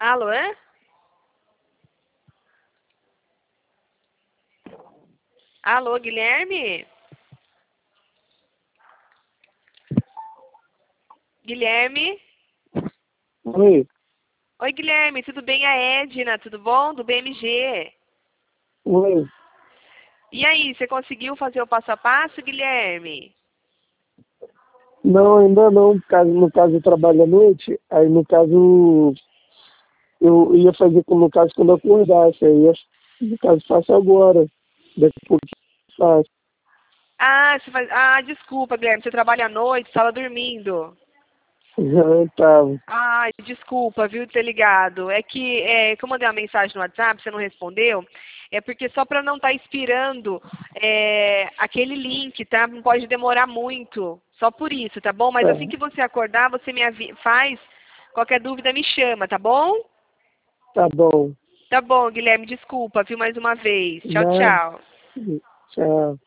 Alô, é? Alô, Guilherme? Guilherme? Oi, Oi, Guilherme, tudo bem? A Edna, tudo bom? Do BMG. oi. E aí, você conseguiu fazer o passo a passo, Guilherme? Não, ainda não, no caso eu trabalho à noite, aí no caso eu ia fazer no caso quando eu acordasse, aí no caso faço agora, daqui a pouco faço. Ah, você faz... ah, desculpa, Guilherme, você trabalha à noite, estava dormindo. Já tava. Ai, desculpa, viu, ter ligado. É que eu mandei uma mensagem no WhatsApp, você não respondeu. É porque só para não estar expirando aquele link, tá? Não pode demorar muito. Só por isso, tá bom? Mas Tá, assim que você acordar, você faz. Qualquer dúvida me chama, tá bom? tá bom. Tá bom, Guilherme, desculpa, viu, mais uma vez. Tchau, Nada. tchau. Tchau.